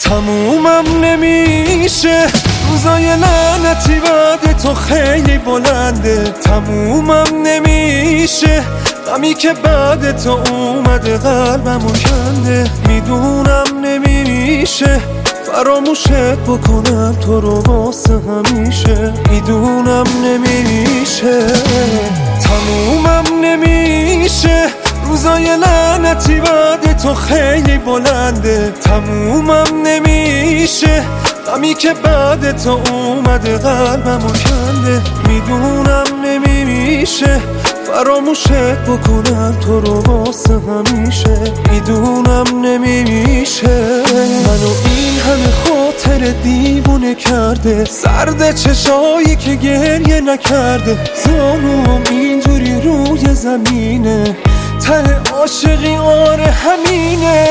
تمومم نمیشه، روزای لعنتی بعد تو خیلی بلنده. تمومم نمیشه، غمی که بعد تو اومده قلبمو کنده. میدونم نمیشه فراموشت بکنم تو رو واسه همیشه. میدونم نمیشه، تمومم نمیشه، روزای لعنتی بعد تو خیلی بلنده. تمومم نمیشه، غمی که بعد تو اومده قلبمو کنده. میدونم نمیشه فراموشت بکنم تو رو واسه همیشه. میدونم نمیشه، منو این همه خاطر دیوونه کرده. سرد چشایی که گریه نکرده، زانوم اینجوری روی زمینه. ته عاشقی آره همینه.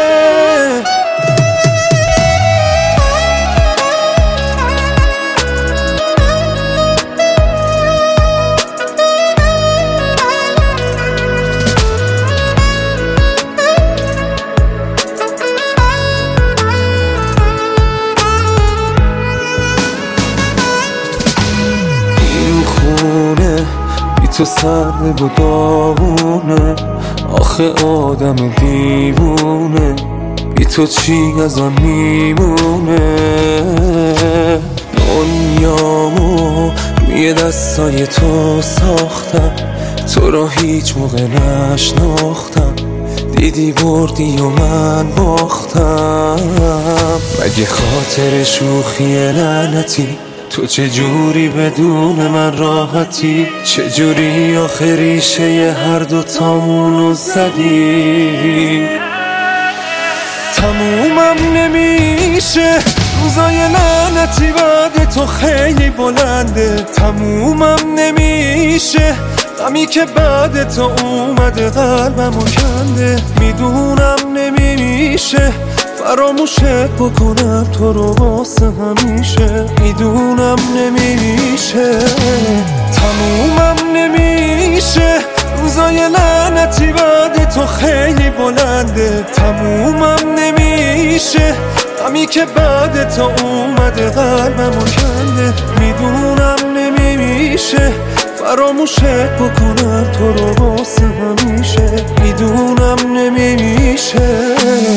تو سرد و داغونه، آخه آدم دیوونه. بی تو چی ازم میمونه؟ دنیامو روی دستای تو ساختم، تو رو هیچ موقع نشناختم. دیدی بردی و من باختم. مگه خاطر شوخی لعنتی؟ تو چجوری بدون من راحتی؟ چجوری آخه ریشه هر دوتامونو زدی؟ تمومم نمیشه، روزای لعنتی بعد تو خیلی بلنده. تمومم نمیشه، غمی که بعد تو اومده قلبمو کنده. میدونم نمیشه فراموشت بکنم تو رو واسه همیشه. میدونم نمیشه، تمومم نمیشه، روزای لعنتی بعد تو خیلی بلنده. تمومم نمیشه، غمی که بعد تو اومده قلبمو کنده. میدونم نمیشه فراموشت بکنم تو رو واسه همیشه. میدونم نمیشه.